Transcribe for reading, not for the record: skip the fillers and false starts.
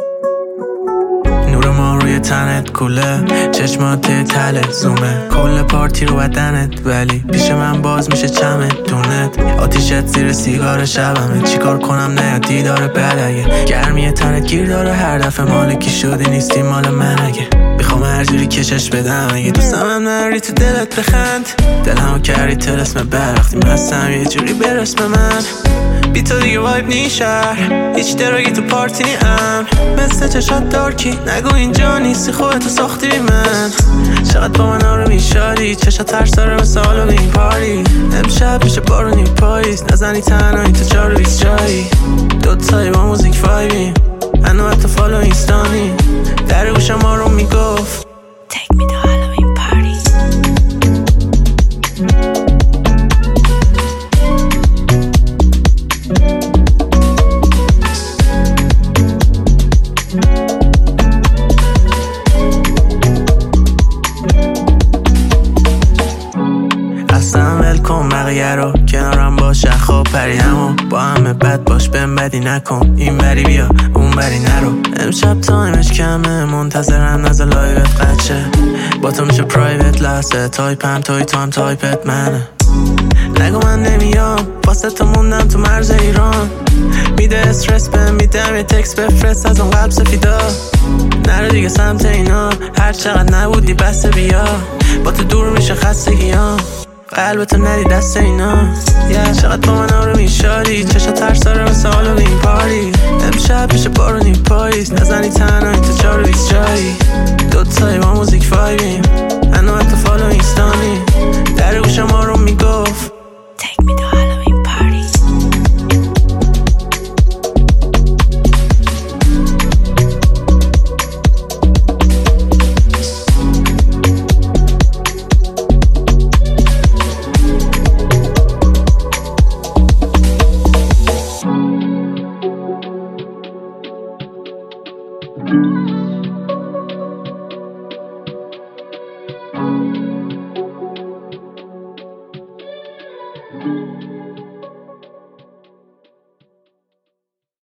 نور ما روی تنت کوله، چشمات تله زومه، کل پارتی رو بدنت، ولی پیش من باز میشه چمدونت. آتیشت زیر سیگار شبمه، چیکار کنم نه دیدار بلگه، گرمی تنت گیر داره هر دفعه مالکی شدی نیستی مال من. اگه میخوام هر جوری کشش بدم، اگه دوستم هم نری تو دلت بخند، دلمو کردی تلسم برختی مستم یه جوری برس به من. بی تو دیگه وایب نی شهر، هیچ دراگی تو پارتی نی ام، مثل چشات دارکی نگو اینجا نیستی خودتو ساختی بی من. چقدر با من آروم میشاری، چشات ترس داره مثل هالووین پاری، امشب میشه بارونی پاییز، نزنی تنهایی تو 4-20 جایی، دوتایی با موزیک وایبیم، منو حتی فالو اینستانی، در گوشم آروم میگفت Take me to Halloween party. اصلا ولکن بقیه رو، کنارم باشه خواب پریدم و با همه بد باش بهم بدی نکن، این بری بیا اون بری نرو. امشب تایمش کمه، منتظرم نزا لایوت قدشه، با تو میشه پرایوت لحظه، تایپم توی تو هم تایپت منه. نگو من نمیام، واسه تو موندم تو مرز ایران، میده استرس بهم، میدم یه تکس بفرست از اون قلب سفیدا، نرو دیگه سمت اینا، هر چقدر نبودی بسته بیا، با تو دور میشه خستگیام، قلبتو ندی دست اینا. چقدر با من آروم میشاری، چشات ترس داره مثل